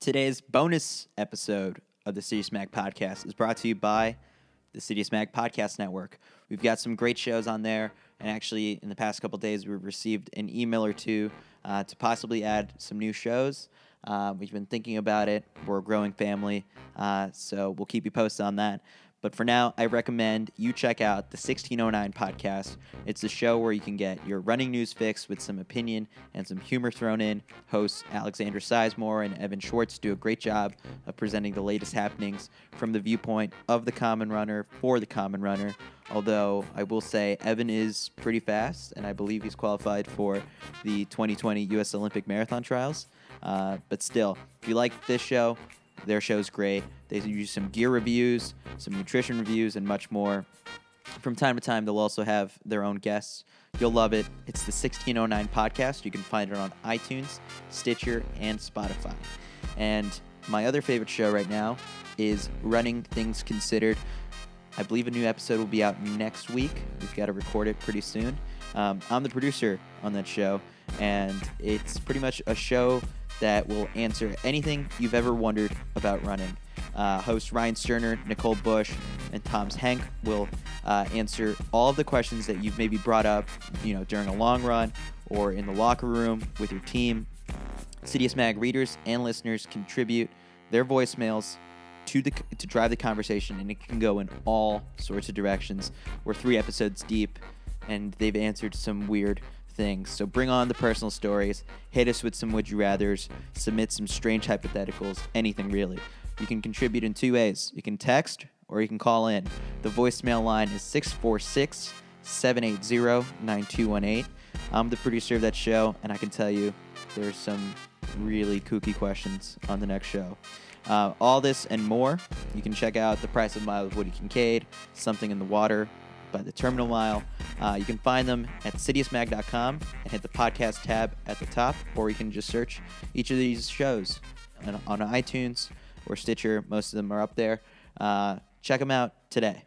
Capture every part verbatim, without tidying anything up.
Today's bonus episode of the Citius Mag podcast is brought to you by the Citius Mag Podcast Network. We've got some great shows on there, and actually in the past couple days we've received an email or two uh, to possibly add some new shows. Uh, we've been thinking about it. We're a growing family, uh, so we'll keep you posted on that. But for now, I recommend you check out the sixteen oh nine podcast. It's the show where you can get your running news fix with some opinion and some humor thrown in. Hosts Alexander Sizemore and Evan Schwartz do a great job of presenting the latest happenings from the viewpoint of the common runner for the common runner. Although I will say Evan is pretty fast, and I believe he's qualified for the twenty twenty U S Olympic Marathon Trials. Uh, but still, if you like this show, their show's great. They use some gear reviews, some nutrition reviews, and much more. From time to time, they'll also have their own guests. You'll love it. It's the sixteen oh nine podcast. You can find it on iTunes, Stitcher, and Spotify. And my other favorite show right now is Running Things Considered. I believe a new episode will be out next week. We've got to record it pretty soon. Um, I'm the producer on that show, and it's pretty much a show that will answer anything you've ever wondered about running. Uh, hosts Ryan Sterner, Nicole Bush, and Tom's Henk will uh, answer all of the questions that you've maybe brought up, you know, during a long run or in the locker room with your team. Citius Mag readers and listeners contribute their voicemails to the to drive the conversation, and it can go in all sorts of directions. We're three episodes deep, and they've answered some weird things. So bring on the personal stories, hit us with some would you rathers, submit some strange hypotheticals, anything really. You can contribute in two ways. You can text or you can call in. The voicemail line is six four six, seven eight zero, nine two one eight. I'm the producer of that show, and I can tell you there's some really kooky questions on the next show. Uh, all this and more, you can check out The Price of a Mile with Woody Kincaid, Something in the Water by the Terminal Mile. Uh, you can find them at citius mag dot com and hit the podcast tab at the top, or you can just search each of these shows on, on iTunes or Stitcher. Most of them are up there. Uh, check them out today.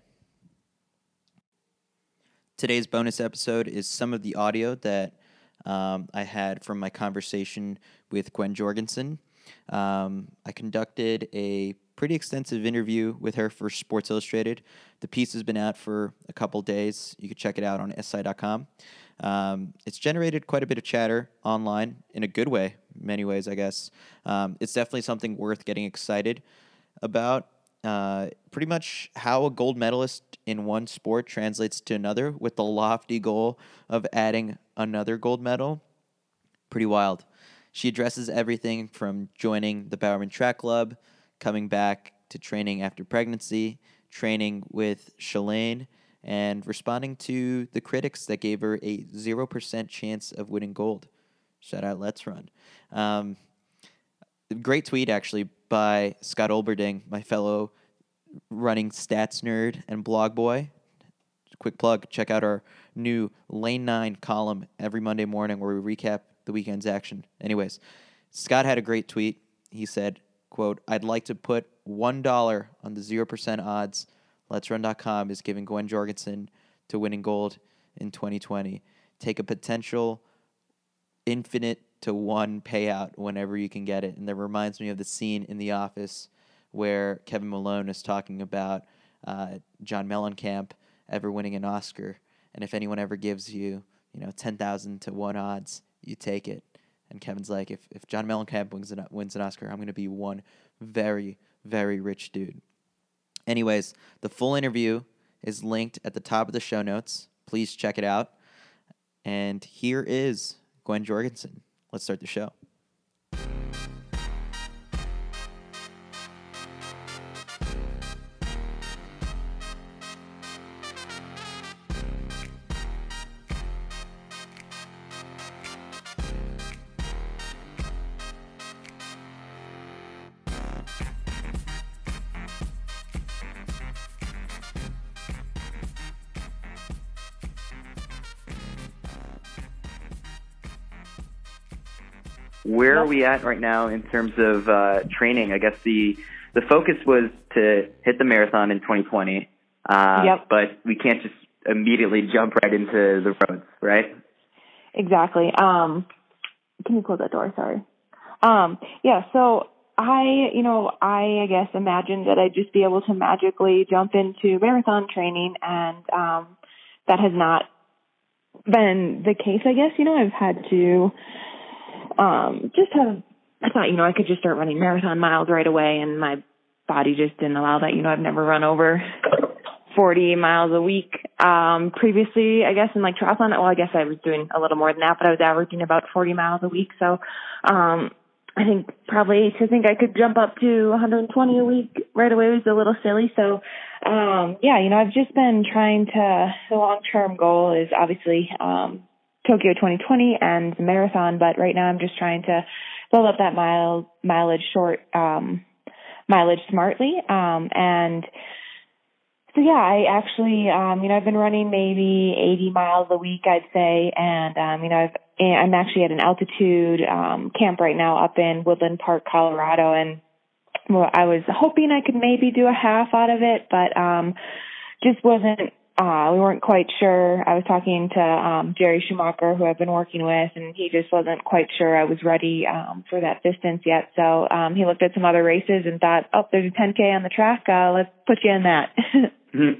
Today's bonus episode is some of the audio that um, I had from my conversation with Gwen Jorgensen. Um, I conducted a pretty extensive interview with her for Sports Illustrated. The piece has been out for a couple days. You can check it out on S I dot com. Um, it's generated quite a bit of chatter online in a good way, many ways, I guess. Um, it's definitely something worth getting excited about. Uh, pretty much how a gold medalist in one sport translates to another with the lofty goal of adding another gold medal. Pretty wild. She addresses everything from joining the Bowerman Track Club, coming back to training after pregnancy, training with Shalane, and responding to the critics that gave her a zero percent chance of winning gold. Shout out Let's Run. Um, great tweet, actually, by Scott Olberding, my fellow running stats nerd and blog boy. Quick plug, check out our new Lane nine column every Monday morning where we recap the weekend's action. Anyways, Scott had a great tweet. He said, quote, "I'd like to put one dollar on the zero percent odds Let's Run dot com is giving Gwen Jorgensen to winning gold in twenty twenty. Take a potential infinite to one payout whenever you can get it." And that reminds me of the scene in The Office where Kevin Malone is talking about uh, John Mellencamp ever winning an Oscar. And if anyone ever gives you, you know, ten thousand to one odds, you take it. And Kevin's like, if, if John Mellencamp wins an, wins an Oscar, I'm going to be one very, very rich dude. Anyways, the full interview is linked at the top of the show notes. Please check it out. And here is Gwen Jorgensen. Let's start the show. Where are we at right now in terms of uh, training? I guess the the focus was to hit the marathon in twenty twenty, uh, yep. but we can't just immediately jump right into the roads, right? Exactly. Um, can you close that door? Sorry. Um, yeah, so I, you know, I, I guess imagined that I'd just be able to magically jump into marathon training, and um, that has not been the case, I guess. You know, I've had to um, just have, I thought, you know, I could just start running marathon miles right away, and my body just didn't allow that. You know, I've never run over forty miles a week. Um, previously, I guess in like triathlon, well, I guess I was doing a little more than that, but I was averaging about forty miles a week. So, um, I think probably to think I could jump up to one hundred twenty a week right away was a little silly. So, um, yeah, you know, I've just been trying to, the long-term goal is obviously, um, Tokyo twenty twenty and the marathon, but right now I'm just trying to build up that mile, mileage short, um, mileage smartly. Um, and So yeah, I actually, um, you know, I've been running maybe eighty miles a week, I'd say, and um, you know, I've, I'm actually at an altitude um, camp right now up in Woodland Park, Colorado, and well, I was hoping I could maybe do a half out of it, but um, just wasn't. Uh, we weren't quite sure. I was talking to um, Jerry Schumacher, who I've been working with, and he just wasn't quite sure I was ready um, for that distance yet. So um, he looked at some other races and thought, oh, there's a ten K on the track. Uh, let's put you in that. Mm-hmm.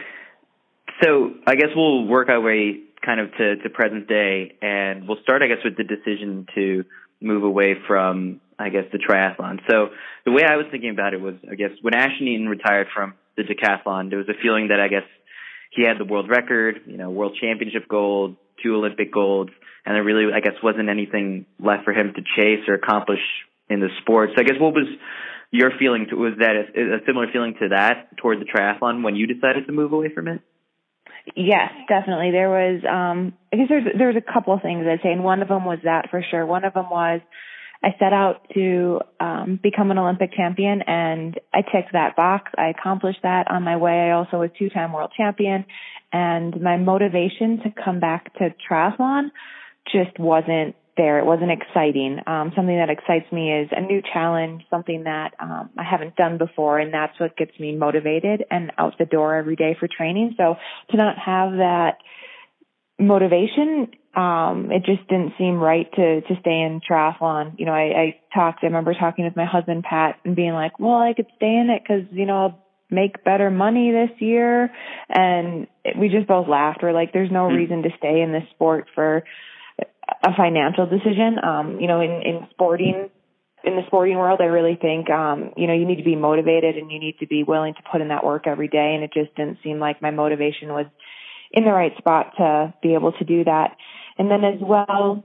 So I guess we'll work our way kind of to, to present day, and we'll start, I guess, with the decision to move away from, I guess, the triathlon. So the way I was thinking about it was, I guess, when Ashton Eaton retired from the decathlon, there was a feeling that, I guess, he had the world record, you know, world championship gold, two Olympic golds, and there really, I guess, wasn't anything left for him to chase or accomplish in the sport. So I guess what was your feeling? To, was that a, a similar feeling to that toward the triathlon when you decided to move away from it? Yes, definitely. There was, um, I guess there's, there was a couple of things I'd say, and one of them was that for sure. One of them was I set out to um, become an Olympic champion, and I ticked that box. I accomplished that on my way. I also was two-time world champion, and my motivation to come back to triathlon just wasn't there. It wasn't exciting. Um, something that excites me is a new challenge, something that um, I haven't done before, and that's what gets me motivated and out the door every day for training. So to not have that motivation, um, it just didn't seem right to, to stay in triathlon. You know, I, I talked, I remember talking with my husband, Pat, and being like, well, I could stay in it because, you know, I'll make better money this year. And we just both laughed. We're like, there's no reason to stay in this sport for a financial decision. Um, you know, in, in sporting, in the sporting world, I really think, um, you know, you need to be motivated and you need to be willing to put in that work every day. And it just didn't seem like my motivation was in the right spot to be able to do that. And then as well,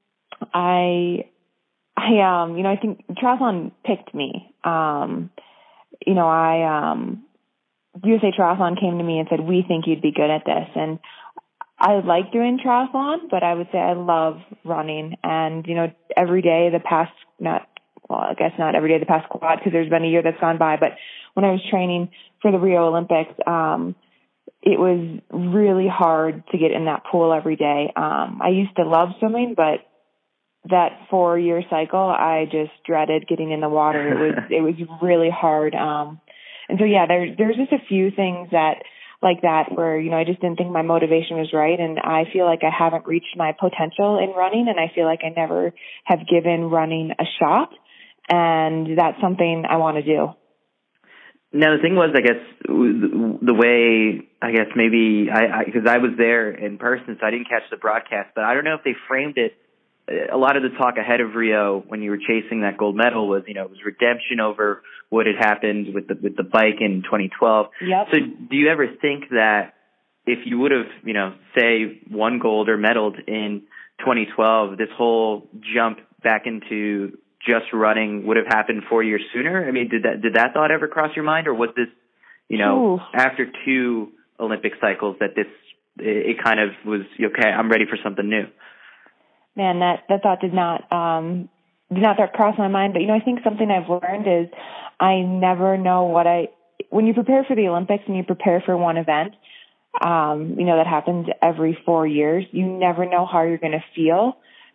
I, I, um, you know, I think triathlon picked me. Um, you know, I, um, U S A Triathlon came to me and said, we think you'd be good at this. And I like doing triathlon, but I would say I love running. And, you know, every day the past, not, well, I guess not every day the past quad, because there's been a year that's gone by, but when I was training for the Rio Olympics, um, it was really hard to get in that pool every day. Um, I used to love swimming, but that four year cycle, I just dreaded getting in the water. It was, it was really hard. Um, and so, yeah, there, there's just a few things that, like that where, you know, I just didn't think my motivation was right. And I feel like I haven't reached my potential in running. And I feel like I never have given running a shot. And that's something I want to do. Now, the thing was, I guess, the way, I guess, maybe, I because I, I was there in person, so I didn't catch the broadcast, but I don't know if they framed it. A lot of the talk ahead of Rio when you were chasing that gold medal was, you know, it was redemption over what had happened with the with the bike in twenty twelve. Yep. So do you ever think that if you would have, you know, say won gold or medaled in twenty twelve, this whole jump back into just running would have happened four years sooner? I mean, did that did that thought ever cross your mind, or was this, you know, Ooh. after two Olympic cycles that this it, it kind of was, okay, I'm ready for something new? Man, that, that thought did not, um, did not cross my mind. But, you know, I think something I've learned is I never know what I, when you prepare for the Olympics and you prepare for one event, um, you know, that happens every four years, you never know how you're going to feel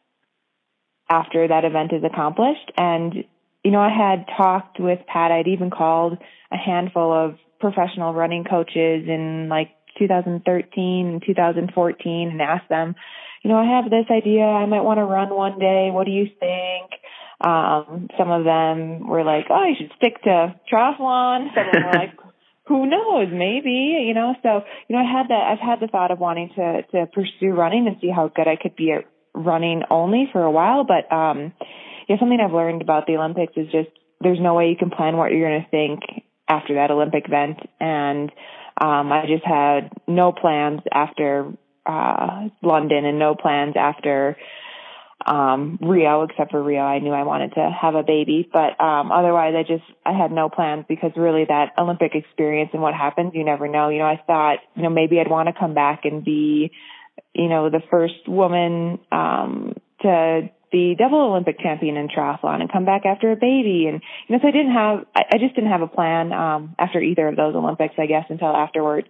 after that event is accomplished. And, you know, I had talked with Pat. I'd even called a handful of professional running coaches in like two thousand thirteen and two thousand fourteen and asked them, you know, I have this idea. I might want to run one day. What do you think? Um, some of them were like, oh, you should stick to triathlon. Some of them were like, who knows, maybe, you know. So, you know, I had that, I've had the thought of wanting to, to pursue running and see how good I could be at running only for a while. But, um, yeah, something I've learned about the Olympics is just there's no way you can plan what you're going to think after that Olympic event. And, um, I just had no plans after, uh, London and no plans after, um, Rio, except for Rio. I knew I wanted to have a baby, but, um, otherwise I just, I had no plans because really that Olympic experience and what happens, you never know. You know, I thought, you know, maybe I'd want to come back and be, you know, the first woman, um, to be double Olympic champion in triathlon and come back after a baby. And, you know, so I didn't have, I, I just didn't have a plan, um, after either of those Olympics, I guess, until afterwards.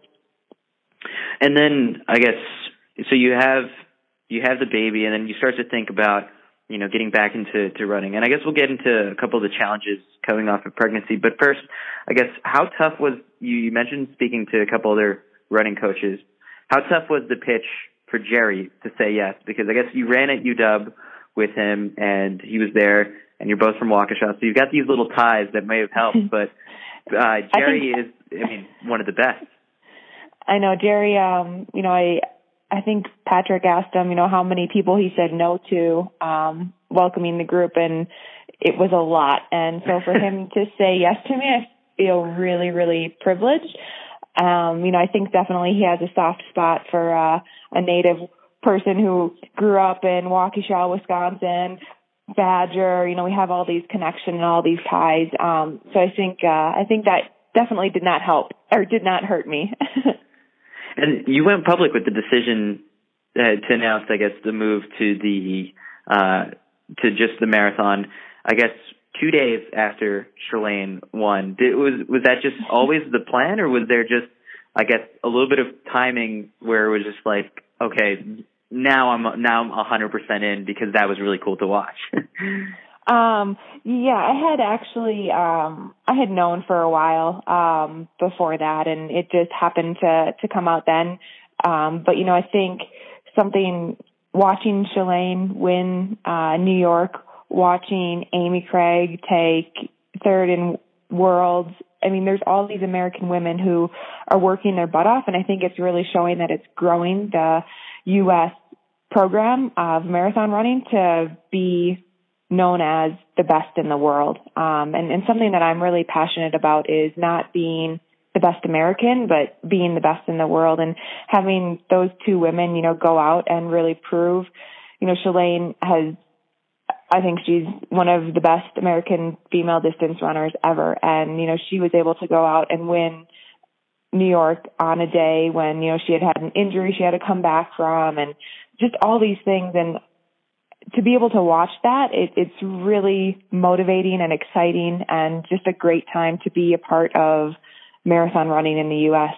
And then I guess, so you have, you have the baby, and then you start to think about, you know, getting back into to running. And I guess we'll get into a couple of the challenges coming off of pregnancy. But first, I guess, how tough was, you, you mentioned speaking to a couple other running coaches, how tough was the pitch for Jerry to say yes? Because I guess you ran at U W with him, and he was there, and you're both from Waukesha. So you've got these little ties that may have helped. But uh, Jerry think, is, I mean, one of the best. I know, Jerry, um, you know, I... I think Patrick asked him, you know, how many people he said no to um, welcoming the group, and it was a lot. And so for him to say yes to me, I feel really, really privileged. Um, you know, I think definitely he has a soft spot for uh, a native person who grew up in Waukesha, Wisconsin, Badger. You know, we have all these connections and all these ties. Um, so I think uh, I think that definitely did not help or did not hurt me. And you went public with the decision uh, to announce, I guess, the move to the uh, to just the marathon. I guess two days after Shalane won. Did, was was that just always the plan, or was there just, I guess, a little bit of timing where it was just like, okay, now I'm now I'm one hundred percent in because that was really cool to watch? Um, yeah, I had actually, um, I had known for a while, um, before that, and it just happened to, to come out then. Um, but, you know, I think something, watching Shalane win, uh, New York, watching Amy Craig take third in Worlds. I mean, there's all these American women who are working their butt off, and I think it's really showing that it's growing the U S program of marathon running to be known as the best in the world. Um, and, and something that I'm really passionate about is not being the best American, but being the best in the world, and having those two women, you know, go out and really prove, you know, Shalane has, I think she's one of the best American female distance runners ever. And, you know, she was able to go out and win New York on a day when, you know, she had had an injury she had to come back from, and just all these things. And to be able to watch that, it, it's really motivating and exciting, and just a great time to be a part of marathon running in the U S.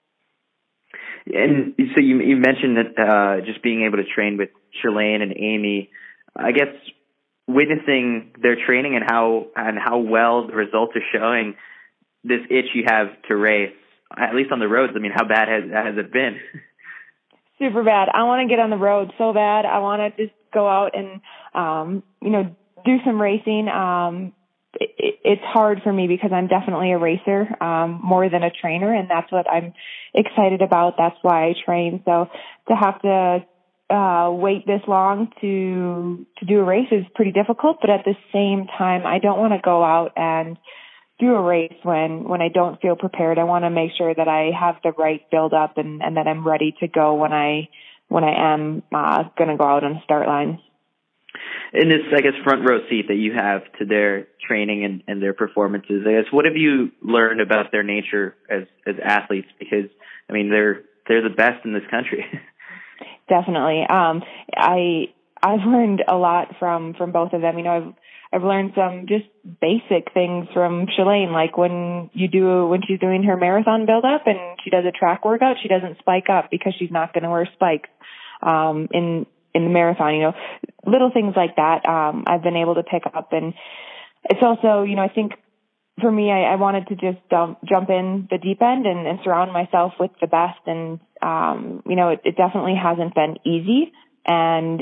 And so you, you mentioned that uh, just being able to train with Shalane and Amy, I guess witnessing their training and how and how well the results are showing, this itch you have to race, at least on the roads. I mean, how bad has has it been? Super bad. I want to get on the road so bad. I want to just go out and, um, you know, do some racing. Um, it, it's hard for me because I'm definitely a racer, um, more than a trainer, and that's what I'm excited about. That's why I train. So to have to uh, wait this long to to do a race is pretty difficult. But at the same time, I don't want to go out and do a race when, when I don't feel prepared. I want to make sure that I have the right build up, and, and that I'm ready to go when I, when I am, uh, going to go out on the start line. In this, I guess, front row seat that you have to their training and, and their performances, I guess, what have you learned about their nature as, as athletes? Because, I mean, they're, they're the best in this country. Definitely. Um, I, I've learned a lot from, from both of them. You know, I've, I've learned some just basic things from Shalane, like when you do, when she's doing her marathon build up and she does a track workout, she doesn't spike up because she's not going to wear spikes, um, in, in the marathon, you know, little things like that. Um, I've been able to pick up, and it's also, you know, I think for me, I, I wanted to just dump, jump in the deep end and, and surround myself with the best. And, um, you know, it, it definitely hasn't been easy. And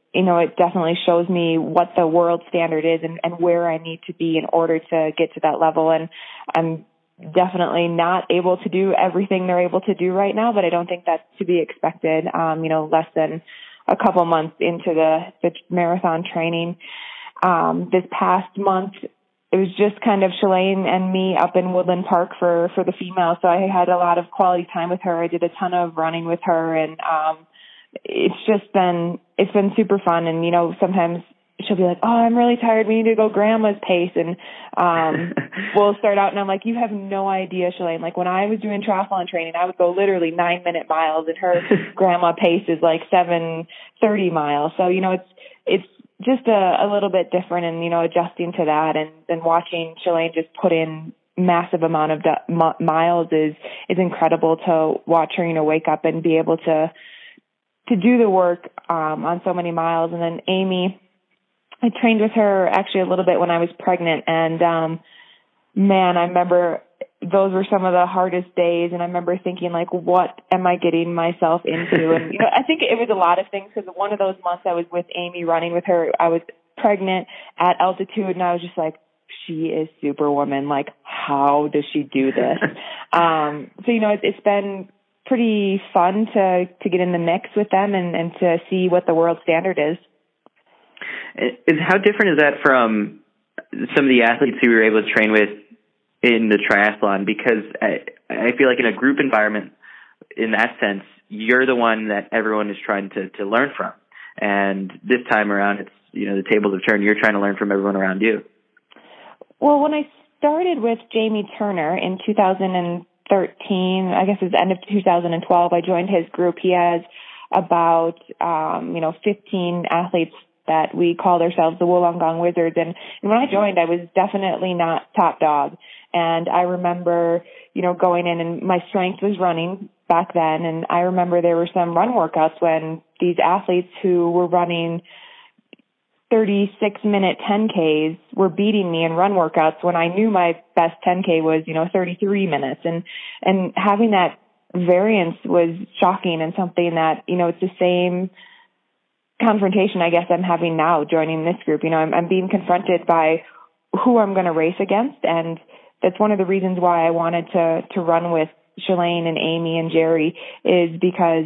you know, it definitely shows me what the world standard is and, and where I need to be in order to get to that level. And I'm definitely not able to do everything they're able to do right now, but I don't think that's to be expected. Um, you know, less than a couple months into the, the marathon training. Um, this past month, it was just kind of Shalane and me up in Woodland Park for, for the female. So I had a lot of quality time with her. I did a ton of running with her, and, um, it's just been, it's been super fun. And, you know, sometimes she'll be like, oh, I'm really tired. We need to go grandma's pace. And, um, we'll start out and I'm like, you have no idea, Shalane. Like when I was doing triathlon training, I would go literally nine minute miles and her grandma pace is like seven thirty miles. So, you know, it's, it's just a, a little bit different, and, you know, adjusting to that and, and watching Shalane just put in massive amount of d- m- miles is, is incredible to watch her, you know, wake up and be able to, to do the work, um, on so many miles. And then Amy, I trained with her actually a little bit when I was pregnant, and, um, man, I remember those were some of the hardest days. And I remember thinking, like, what am I getting myself into? And, you know, I think it was a lot of things, because one of those months I was with Amy running with her, I was pregnant at altitude, and I was just like, she is Superwoman. Like, how does she do this? um, so, you know, it, it's been pretty fun to, to get in the mix with them and, and to see what the world standard is. Is how different is that from some of the athletes who we were able to train with in the triathlon? Because I, I feel like in a group environment, in that sense, you're the one that everyone is trying to, to learn from. And this time around, it's, you know, the tables have turned. You're trying to learn from everyone around you. Well, when I started with Jamie Turner in two thousand thirteen, I guess it was the end of two thousand twelve, I joined his group. He has about, um, you know, fifteen athletes that we called ourselves the Wollongong Wizards. And, and when I joined, I was definitely not top dog. And I remember, you know, going in, and my strength was running back then. And I remember there were some run workouts when these athletes who were running thirty-six minute ten Ks were beating me in run workouts when I knew my best ten K was, you know, thirty-three minutes. And, and having that variance was shocking, and something that, you know, it's the same confrontation I guess I'm having now joining this group. You know, I'm, I'm being confronted by who I'm going to race against, and that's one of the reasons why I wanted to to run with Shalane and Amy and Jerry, is because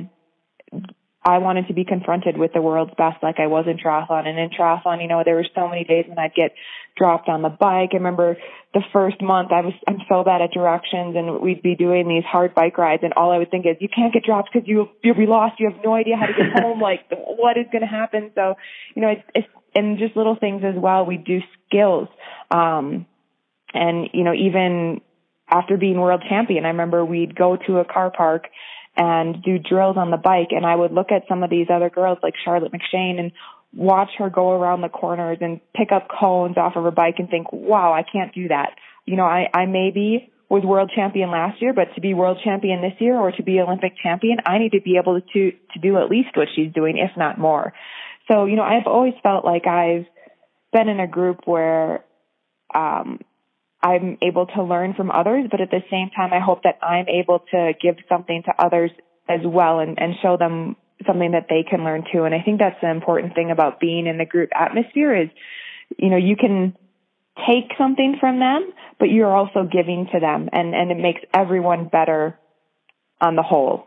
I wanted to be confronted with the world's best like I was in triathlon. And in triathlon, you know, there were so many days when I'd get dropped on the bike. I remember the first month I was, I'm so bad at directions, and we'd be doing these hard bike rides, and all I would think is, you can't get dropped because you, you'll be lost. You have no idea how to get home. Like, what is going to happen? So, you know, it's, it's, and just little things as well. We do skills. Um, and, you know, even after being world champion, I remember we'd go to a car park and do drills on the bike, and I would look at some of these other girls like Charlotte McShane and watch her go around the corners and pick up cones off of her bike and think, wow, I can't do that. You know, I, I maybe was world champion last year, but to be world champion this year or to be Olympic champion, I need to be able to, to do at least what she's doing, if not more. So, you know, I've always felt like I've been in a group where, um, I'm able to learn from others, but at the same time, I hope that I'm able to give something to others as well, and, and show them something that they can learn too. And I think that's the important thing about being in the group atmosphere is, you know, you can take something from them, but you're also giving to them, and, and it makes everyone better on the whole.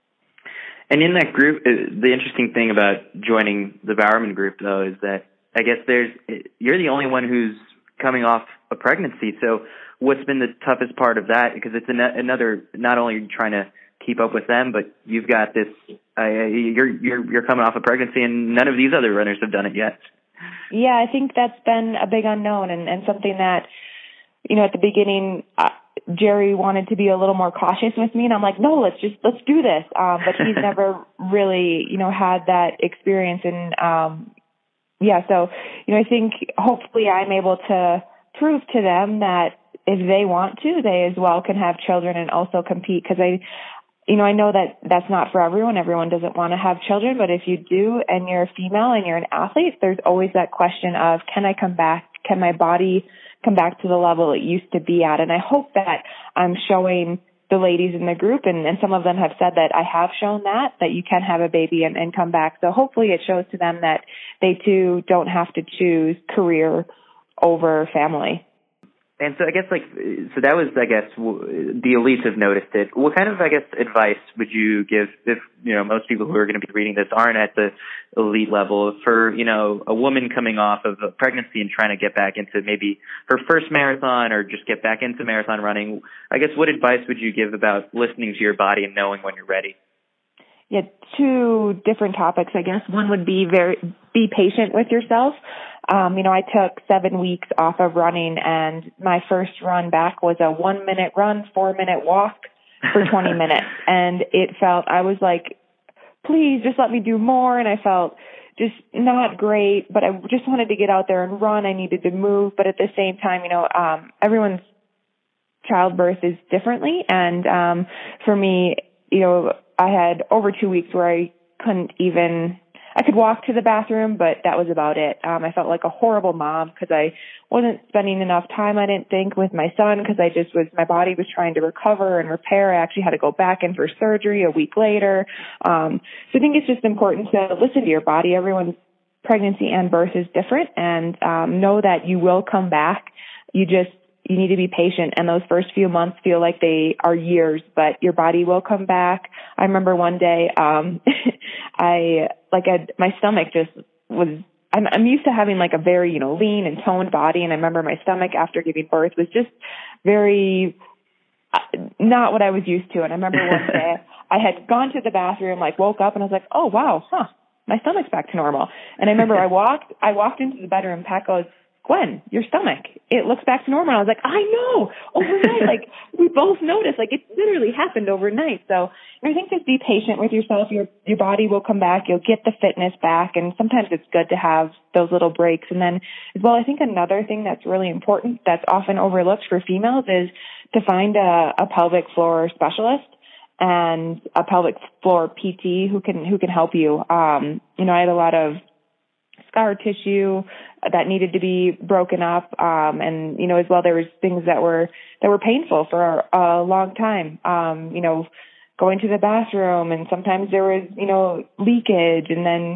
And in that group, the interesting thing about joining the Bowerman group, though, is that I guess there's you're the only one who's coming off a pregnancy. So what's been the toughest part of that? Because it's an, another, not only trying to keep up with them, but you've got this, uh, you're, you're, you're coming off a pregnancy, and none of these other runners have done it yet. Yeah, I think that's been a big unknown, and, and something that, you know, at the beginning, uh, Jerry wanted to be a little more cautious with me, and I'm like, no, let's just, let's do this. Um, but he's never really, you know, had that experience. And, um, yeah, so, you know, I think hopefully I'm able to prove to them that if they want to, they as well can have children and also compete. Because I, you know, I know that that's not for everyone. Everyone doesn't want to have children, but if you do and you're a female and you're an athlete, there's always that question of, can I come back? Can my body come back to the level it used to be at? And I hope that I'm showing the ladies in the group, and, and some of them have said that I have shown that, that you can have a baby and, and come back. So hopefully it shows to them that they too don't have to choose career over family. And so I guess like, so that was, I guess, the elites have noticed it. What kind of, I guess, advice would you give if, you know, most people who are going to be reading this aren't at the elite level for, you know, a woman coming off of a pregnancy and trying to get back into maybe her first marathon or just get back into marathon running? I guess what advice would you give about listening to your body and knowing when you're ready? Yeah, two different topics, I guess. One would be very, be patient with yourself. Um, you know, I took seven weeks off of running, and my first run back was a one minute run, four minute walk for twenty minutes. And it felt, I was like, please just let me do more. And I felt just not great, but I just wanted to get out there and run. I needed to move. But at the same time, you know, um, everyone's childbirth is differently. And, um, for me, you know, I had over two weeks where I couldn't even, I could walk to the bathroom, but that was about it. Um, I felt like a horrible mom because I wasn't spending enough time, I didn't think, with my son because I just was, my body was trying to recover and repair. I actually had to go back in for surgery a week later. Um, so I think it's just important to listen to your body. Everyone's pregnancy and birth is different, and um, know that you will come back. You just, you need to be patient, and those first few months feel like they are years, but your body will come back. I remember one day, um, I, like, I, my stomach just was, I'm, I'm used to having like a very, you know, lean and toned body, and I remember my stomach after giving birth was just very, uh, not what I was used to. And I remember one day I had gone to the bathroom, like woke up, and I was like, oh, wow, huh, my stomach's back to normal. And I remember I walked, I walked into the bedroom, Pat goes, Gwen, your stomach, it looks back to normal. I was like, I know, overnight, like we both noticed, like it literally happened overnight. So I think just be patient with yourself. Your your body will come back. You'll get the fitness back. And sometimes it's good to have those little breaks. And then as well, I think another thing that's really important that's often overlooked for females is to find a, a pelvic floor specialist and a pelvic floor P T who can, who can help you. Um, you know, I had a lot of scar tissue that needed to be broken up. Um, and, you know, as well, there was things that were, that were painful for a, a long time. Um, you know, going to the bathroom, and sometimes there was, you know, leakage, and then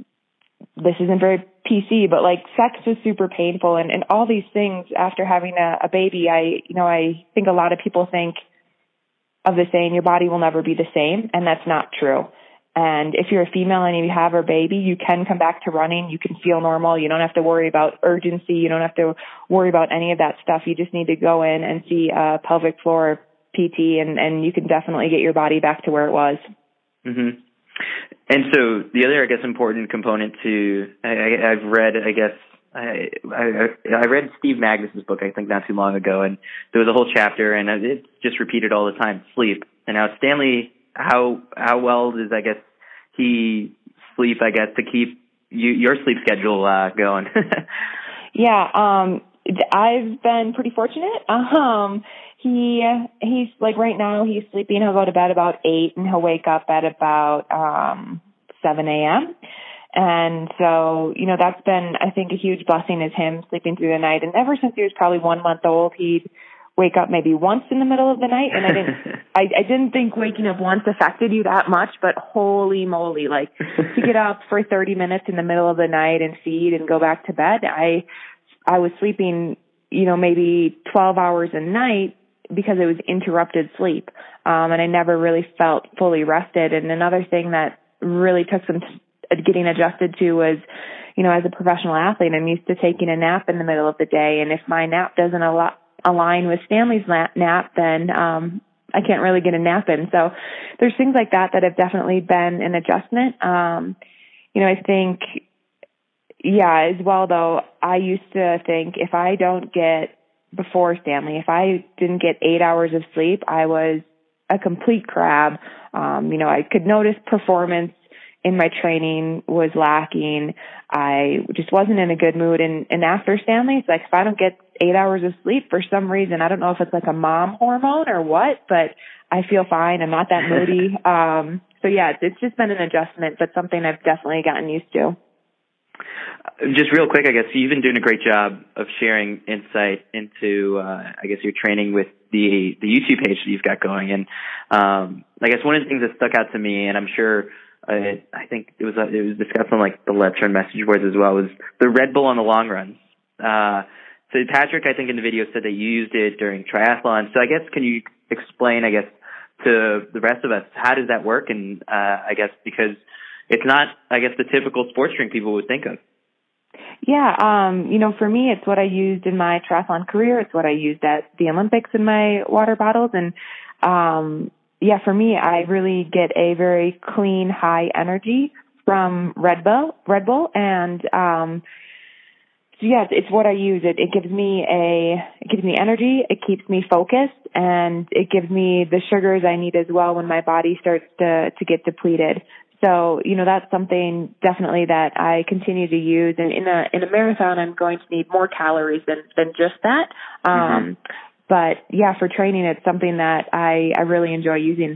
this isn't very P C, but like sex was super painful, and, and all these things after having a, a baby. I, you know, I think a lot of people think of the saying, your body will never be the same. And that's not true. And if you're a female and you have a baby, you can come back to running. You can feel normal. You don't have to worry about urgency. You don't have to worry about any of that stuff. You just need to go in and see a pelvic floor P T, and, and you can definitely get your body back to where it was. Mm-hmm. And so the other, I guess, important component to, I, I've read, I guess, I, I, I read Steve Magnus's book, I think, not too long ago, and there was a whole chapter, and it's just repeated all the time, sleep. And now Stanley, how how well does, I guess, he sleep, I guess, to keep you, your sleep schedule uh, going? Yeah, um, I've been pretty fortunate. Um, he he's like right now he's sleeping. He'll go to bed about eight, and he'll wake up at about um, seven a.m. And so, you know, that's been, I think, a huge blessing is him sleeping through the night. And ever since he was probably one month old, he'd wake up maybe once in the middle of the night. And I didn't, I, I didn't think waking up once affected you that much, but holy moly, like to get up for thirty minutes in the middle of the night and feed and go back to bed. I, I was sleeping, you know, maybe twelve hours a night because it was interrupted sleep. Um, and I never really felt fully rested. And another thing that really took some t- getting adjusted to was, you know, as a professional athlete, I'm used to taking a nap in the middle of the day. And if my nap doesn't al- align with Stanley's nap, then um, I can't really get a nap in. So there's things like that that have definitely been an adjustment. Um, you know, I think, yeah, as well, though, I used to think if I don't get, before Stanley, if I didn't get eight hours of sleep, I was a complete crab. Um, you know, I could notice performance in my training was lacking. I just wasn't in a good mood. And, and after Stanley, it's like, if I don't get eight hours of sleep for some reason, I don't know if it's like a mom hormone or what, but I feel fine. I'm not that moody. um, so yeah, it's just been an adjustment, but something I've definitely gotten used to. Just real quick, I guess you've been doing a great job of sharing insight into, uh, I guess, your training with the the YouTube page that you've got going. And um, I guess one of the things that stuck out to me, and I'm sure uh, I think it was uh, it was discussed on like the Let's Run message boards as well, was the Red Bull on the long runs. Uh, so Patrick, I think in the video said that you used it during triathlon. So I guess can you explain, I guess, to the rest of us, how does that work? And uh, I guess because it's not, I guess, the typical sports drink people would think of. Yeah, um, you know, for me, it's what I used in my triathlon career. It's what I used at the Olympics in my water bottles. And, um, yeah, for me, I really get a very clean, high energy from Red Bull, Red Bull. And, um, so yeah, it's, it's what I use. It, it gives me a, it gives me energy. It keeps me focused, and it gives me the sugars I need as well when my body starts to, to get depleted. So, you know, that's something definitely that I continue to use. And in a in a marathon, I'm going to need more calories than, than just that. Um, mm-hmm. But, yeah, for training, it's something that I, I really enjoy using.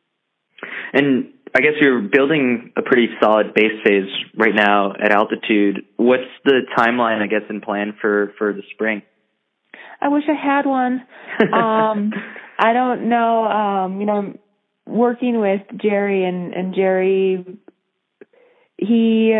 And I guess you're building a pretty solid base phase right now at altitude. What's the timeline, I guess, and plan for, for the spring? I wish I had one. um, I don't know. Um, you know, working with Jerry and, and Jerry, he,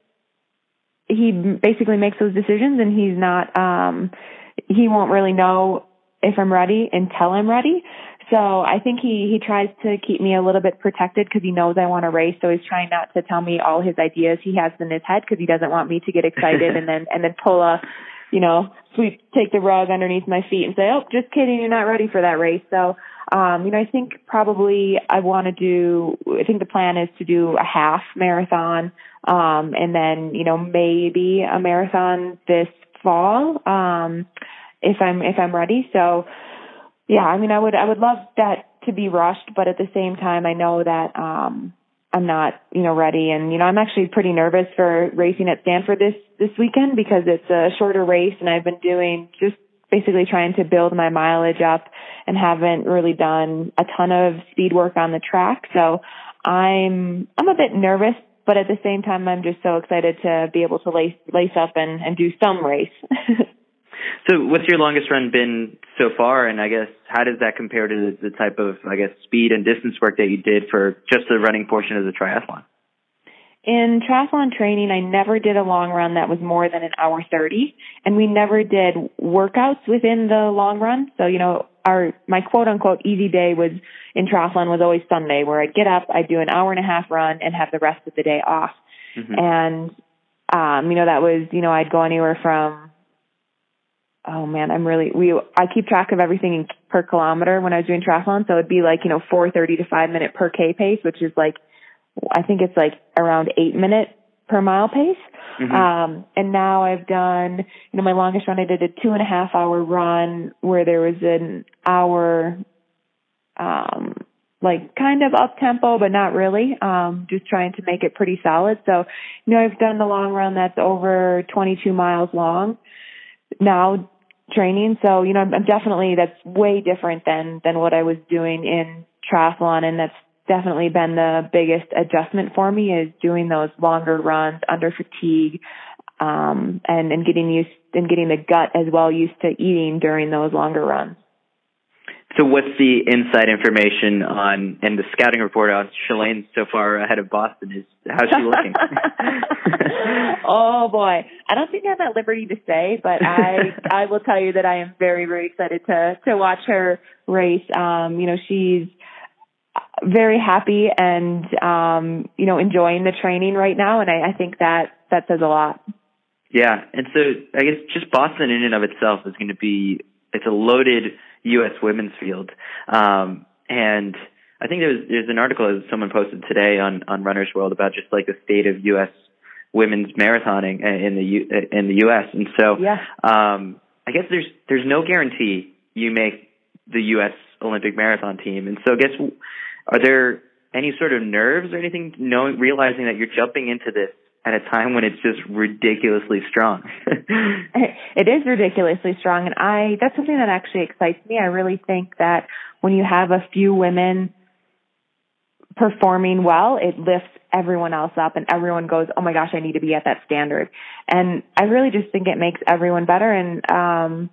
he basically makes those decisions, and he's not, um, he won't really know if I'm ready until I'm ready. So I think he, he tries to keep me a little bit protected because he knows I want to race. So he's trying not to tell me all his ideas he has in his head, because he doesn't want me to get excited and then, and then pull a, you know, sweep, take the rug underneath my feet and say, oh, just kidding, you're not ready for that race. So, Um, you know, I think probably I want to do, I think the plan is to do a half marathon, um, and then, you know, maybe a marathon this fall, um, if I'm, if I'm ready. So yeah, I mean, I would, I would love that to be rushed, but at the same time, I know that, um, I'm not, you know, ready. And, you know, I'm actually pretty nervous for racing at Stanford this, this weekend, because it's a shorter race, and I've been doing just basically trying to build my mileage up and haven't really done a ton of speed work on the track. So I'm, I'm a bit nervous, but at the same time, I'm just so excited to be able to lace, lace up and, and do some race. So what's your longest run been so far? And I guess, how does that compare to the, the type of, I guess, speed and distance work that you did for just the running portion of the triathlon? In triathlon training, I never did a long run that was more than an hour thirty, and we never did workouts within the long run. So, you know, our, my quote unquote easy day was in triathlon was always Sunday, where I'd get up, I'd do an hour and a half run and have the rest of the day off. Mm-hmm. And, um, you know, that was, you know, I'd go anywhere from, oh man, I'm really, we, I keep track of everything in, per kilometer when I was doing triathlon. So it'd be like, you know, four thirty to five minute per K pace, which is like, I think it's like around eight minute per mile pace. Mm-hmm. Um, and now I've done, you know, my longest run, I did a two and a half hour run where there was an hour, um, like kind of up tempo, but not really, um, just trying to make it pretty solid. So, you know, I've done the long run that's over twenty-two miles long now training. So, you know, I'm, I'm definitely, that's way different than, than what I was doing in triathlon. And that's definitely been the biggest adjustment for me, is doing those longer runs under fatigue, um, and, and getting used and getting the gut as well used to eating during those longer runs. So what's the inside information on, and the scouting report on Shalane so far ahead of Boston? Is how's she looking? Oh boy, I don't think I have at liberty to say, but I I will tell you that I am very very excited to to watch her race. Um, you know, she's very happy and um, you know, enjoying the training right now, and I, I think that that says a lot. Yeah, and so I guess just Boston in and of itself is going to be, it's a loaded U S women's field. Um, and I think there's, there's an article that someone posted today on, on Runner's World about just like the state of U S women's marathoning in the U, in the U S. And so, yeah. um, I guess there's, there's no guarantee you make the U S Olympic marathon team. And so I guess, are there any sort of nerves or anything, knowing, realizing that you're jumping into this at a time when it's just ridiculously strong? It is ridiculously strong. And I, that's something that actually excites me. I really think that when you have a few women performing well, it lifts everyone else up, and everyone goes, oh my gosh, I need to be at that standard. And I really just think it makes everyone better. And um,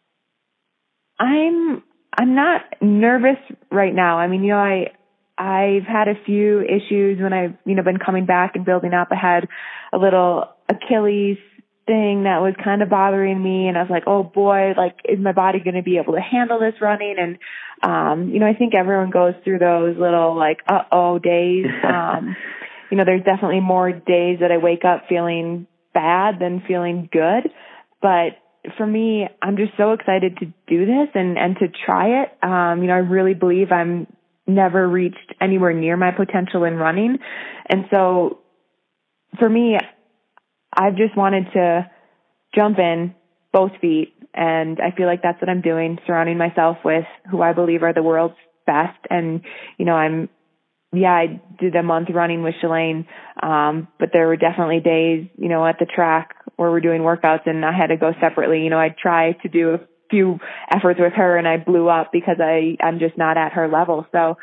I'm I'm not nervous right now. I mean, you know, I I've had a few issues when I've, you know, been coming back and building up. I had a little Achilles thing that was kind of bothering me, and I was like, oh boy, like, is my body going to be able to handle this running? And um, you know, I think everyone goes through those little like uh-oh days. Um, you know, there's definitely more days that I wake up feeling bad than feeling good. But for me, I'm just so excited to do this and, and to try it. Um, you know, I really believe I'm never reached anywhere near my potential in running. And so for me, I've just wanted to jump in both feet. And I feel like that's what I'm doing, surrounding myself with who I believe are the world's best. And, you know, I'm, yeah, I did a month running with Shalane. Um, but there were definitely days, you know, at the track where we're doing workouts and I had to go separately. You know, I'd try to do a few efforts with her and I blew up because I, I'm just not at her level. So,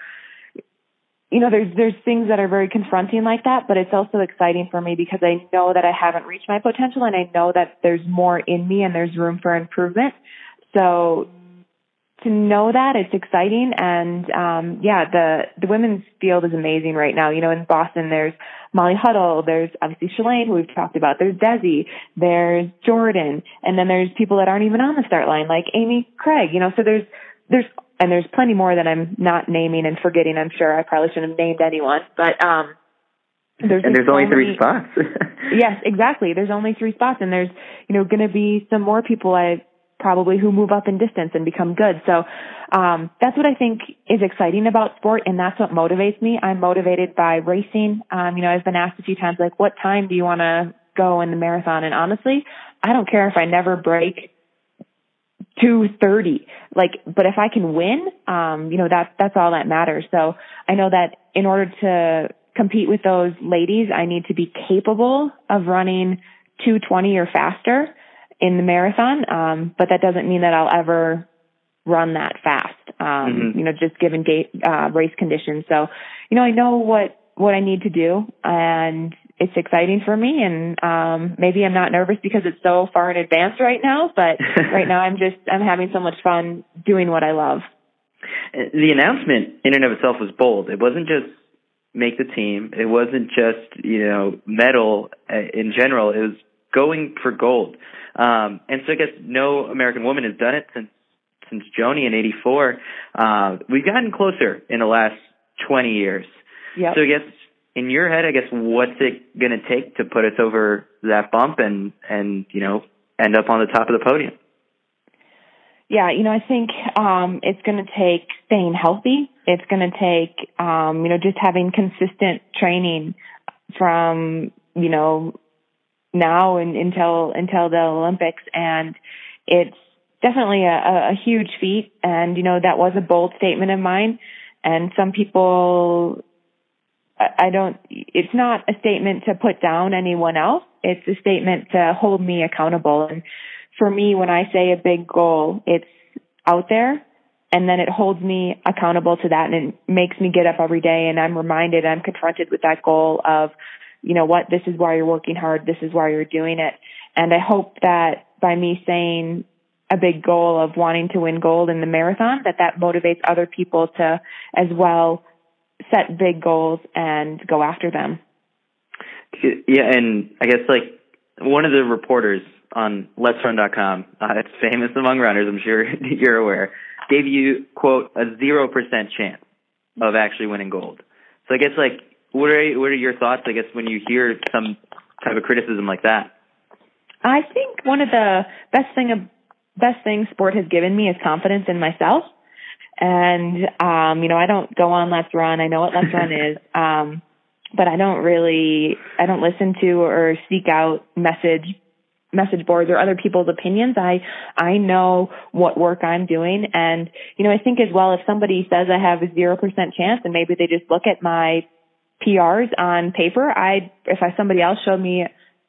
you know, there's, there's things that are very confronting like that, but it's also exciting for me because I know that I haven't reached my potential and I know that there's more in me and there's room for improvement. So to know that, it's exciting. And, um, yeah, the, the women's field is amazing right now. You know, in Boston, there's Molly Huddle, there's obviously Shalane, who we've talked about, there's Desi, there's Jordan, and then there's people that aren't even on the start line, like Amy Craig, you know, so there's, there's, and there's plenty more that I'm not naming and forgetting. I'm sure I probably shouldn't have named anyone, but, um, there's and there's so only three many, spots. Yes, exactly. There's only three spots, and there's, you know, going to be some more people I probably who move up in distance and become good. So, um, that's what I think is exciting about sport, and that's what motivates me. I'm motivated by racing. Um, you know, I've been asked a few times, like, what time do you want to go in the marathon? And honestly, I don't care if I never break two thirty, like, but if I can win, um, you know, that, that's all that matters. So I know that in order to compete with those ladies, I need to be capable of running two twenty or faster in the marathon. Um, but that doesn't mean that I'll ever run that fast, um, mm-hmm. you know, just given gate, uh, race conditions. So, you know, I know what, what I need to do, and it's exciting for me. And, um, maybe I'm not nervous because it's so far in advance right now, but right now I'm just, I'm having so much fun doing what I love. The announcement in and of itself was bold. It wasn't just make the team. It wasn't just, you know, medal in general. It was going for gold. Um, and so I guess no American woman has done it since, since Joni in eighty-four. Uh, we've gotten closer in the last twenty years. Yep. So I guess in your head, I guess, what's it going to take to put us over that bump and, and, you know, end up on the top of the podium? Yeah, you know, I think um, it's going to take staying healthy. It's going to take, um, you know, just having consistent training from, you know, now and until until the Olympics. And it's definitely a, a huge feat. And, you know, that was a bold statement of mine. And some people, I don't, it's not a statement to put down anyone else. It's a statement to hold me accountable. And for me, when I say a big goal, it's out there, and then it holds me accountable to that, and it makes me get up every day, and I'm reminded, I'm confronted with that goal of, you know what, this is why you're working hard, this is why you're doing it. And I hope that by me saying a big goal of wanting to win gold in the marathon, that that motivates other people to as well set big goals and go after them. Yeah, and I guess like one of the reporters on Let's Run dot com, uh, it's famous among runners, I'm sure you're aware, gave you, quote, a zero percent chance of actually winning gold. So I guess, like, what are what are your thoughts, I guess, when you hear some type of criticism like that? I think one of the best thing of best things sport has given me is confidence in myself. And, um, you know, I don't go on Let's Run. I know what Let's Run is. Um, but I don't really, I don't listen to or seek out message message boards or other people's opinions. I, I know what work I'm doing. And, you know, I think as well, if somebody says I have a zero percent chance and maybe they just look at my P Rs on paper, I, if I, somebody else showed me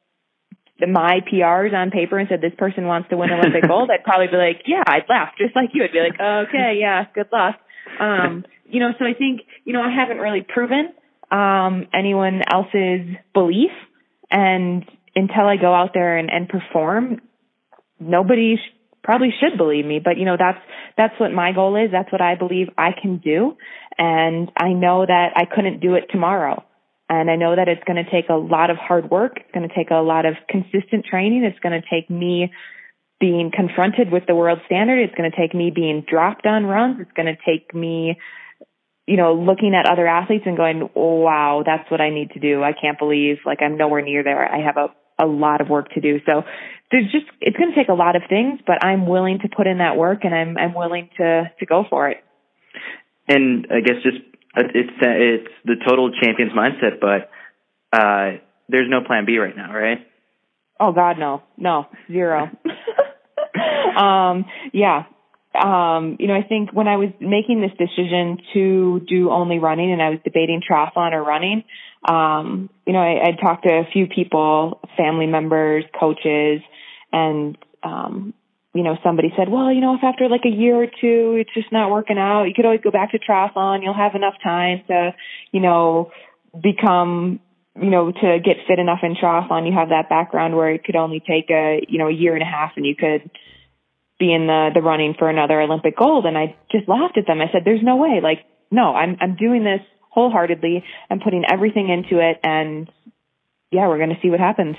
my P Rs on paper and said this person wants to win Olympic gold, I'd probably be like, yeah, I'd laugh just like you. I'd be like, oh, okay, yeah, good luck. Um, you know, so I think, you know, I haven't really proven um, anyone else's belief. And until I go out there and, and perform, nobody sh- probably should believe me. But, you know, that's, that's what my goal is. That's what I believe I can do. And I know that I couldn't do it tomorrow. And I know that it's going to take a lot of hard work. It's going to take a lot of consistent training. It's going to take me being confronted with the world standard. It's going to take me being dropped on runs. It's going to take me, you know, looking at other athletes and going, oh, wow, that's what I need to do. I can't believe, like, I'm nowhere near there. I have a, a lot of work to do. So there's just, it's going to take a lot of things, but I'm willing to put in that work, and I'm, I'm willing to, to go for it. And I guess just, it's, it's the total champion's mindset, but, uh, there's no plan B right now, right? Oh God, no, no, zero. um, yeah. Um, you know, I think when I was making this decision to do only running and I was debating triathlon or running, um, you know, I, I talked to a few people, family members, coaches, and, um, you know, somebody said, well, you know, if after like a year or two, it's just not working out, you could always go back to triathlon. You'll have enough time to, you know, become, you know, to get fit enough in triathlon. You have that background where it could only take a, you know, a year and a half and you could be in the, the running for another Olympic gold. And I just laughed at them. I said, there's no way. Like, no, I'm, I'm doing this wholeheartedly. I'm putting everything into it. And yeah, we're going to see what happens.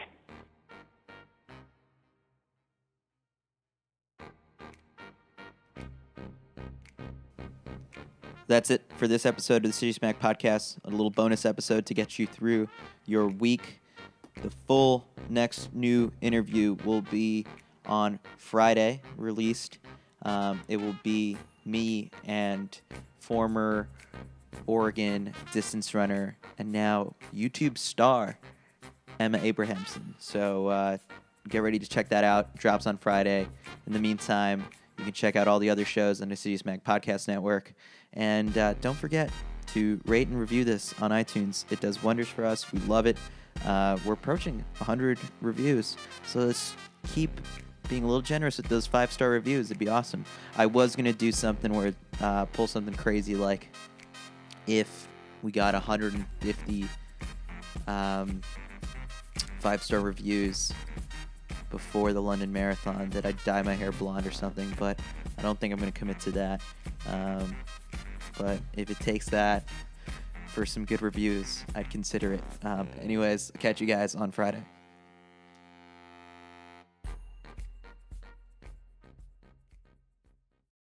That's it for this episode of the City Smack Podcast. A little bonus episode to get you through your week. The full next new interview will be on Friday, released. Um, it will be me and former Oregon distance runner and now YouTube star Emma Abrahamson. So uh, get ready to check that out. Drops on Friday. In the meantime, you can check out all the other shows on the City Smack Podcast Network. And uh, don't forget to rate and review this on iTunes. It does wonders for us. We love it. Uh, we're approaching one hundred reviews. So let's keep being a little generous with those five-star reviews. It'd be awesome. I was going to do something where, uh, pull something crazy like if we got one hundred fifty um, five-star reviews before the London Marathon, that I'd dye my hair blonde or something, but I don't think I'm going to commit to that. Um, but if it takes that for some good reviews, I'd consider it. Um, anyways, catch you guys on Friday.